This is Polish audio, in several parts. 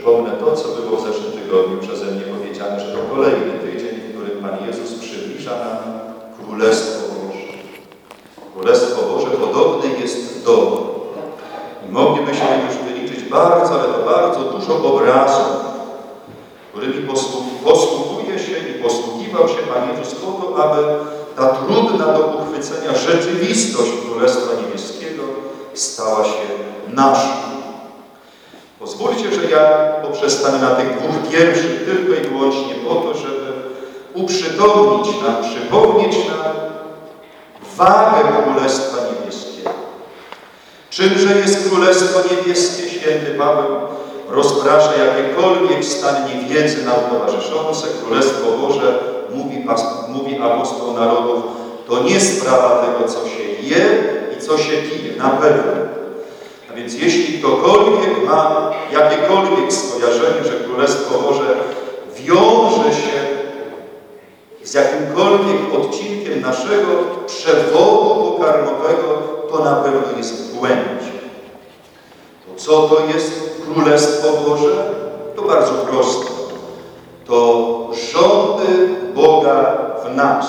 przypomnę to, co było w zeszłym tygodniu przeze mnie powiedziane, że to kolejny tydzień, w którym Pan Jezus przybliża nam Królestwo Boże. Królestwo Boże podobne jest do. I moglibyśmy już wyliczyć bardzo, ale to bardzo dużo obrazów, którymi posługuje się i posługiwał się Pan Jezus po to, aby ta trudna do uchwycenia rzeczywistość Królestwa Niebieskiego stała się naszą. Pozwólcie, że ja poprzestanę na tych dwóch pierwszych tylko i wyłącznie po to, żeby przypomnieć nam wagę Królestwa Niebieskiego. Czymże jest Królestwo Niebieskie? Święty Paweł rozprasza jakiekolwiek stan niewiedzy nam towarzyszące. Królestwo Boże, mówi apostoł narodów, to nie sprawa tego, co się je i co się pije, na pewno. A więc jeśli ktokolwiek ma jakiekolwiek skojarzenie, że Królestwo Boże wiąże się z jakimkolwiek odcinkiem naszego przewodu pokarmowego, to na pewno jest w błędzie. To co to jest Królestwo Boże? To bardzo proste. To rządy Boga w nas.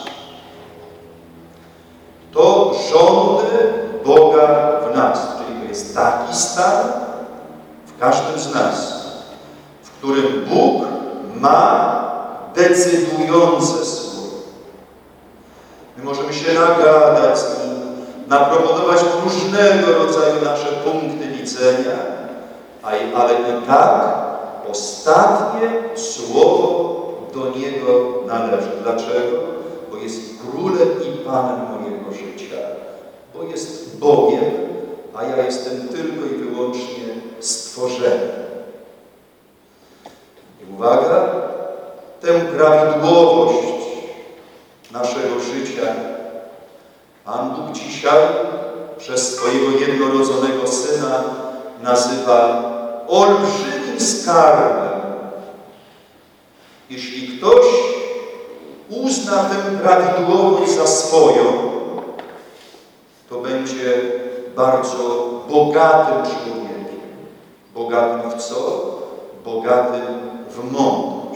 To rządy Boga w nas. Czyli to jest taki stan w każdym z nas, w którym Bóg ma decydujące słowo. My możemy się nagadać z Nim, naproponować różnego rodzaju nasze punkty widzenia, ale i tak ostatnie słowo do Niego należy. Dlaczego? Bo jest Królem i Panem mojego życia. Bo jest Bogiem, a ja jestem tylko i wyłącznie stworzeniem. I uwaga, tę prawidłowość naszego życia Pan Bóg dzisiaj przez swojego jednorodzonego Syna nazywa olbrzymim skarbem. Jeśli ktoś uzna tę prawidłowość za swoją, to będzie bardzo bogatym człowiekiem. Bogatym w co? Bogatym w mądrość.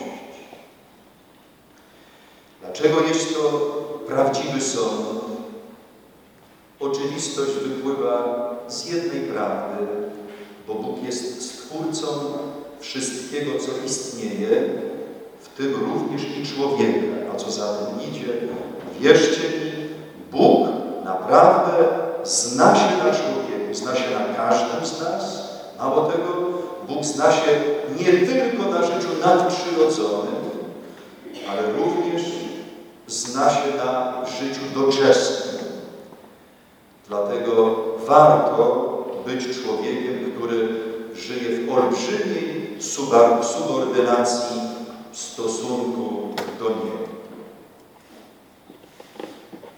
Dlaczego jest to prawdziwy sąd? Oczywistość wypływa z jednej prawdy, bo Bóg jest Stwórcą wszystkiego, co istnieje, w tym również i człowieka. A co za tym idzie? Wierzcie mi, Bóg naprawdę zna się na człowieku, zna się na każdym z nas. Mało tego, Bóg zna się nie tylko na życiu nadprzyrodzonym, ale również zna się na życiu doczesnym. Dlatego warto być człowiekiem, który żyje w olbrzymiej subordynacji w stosunku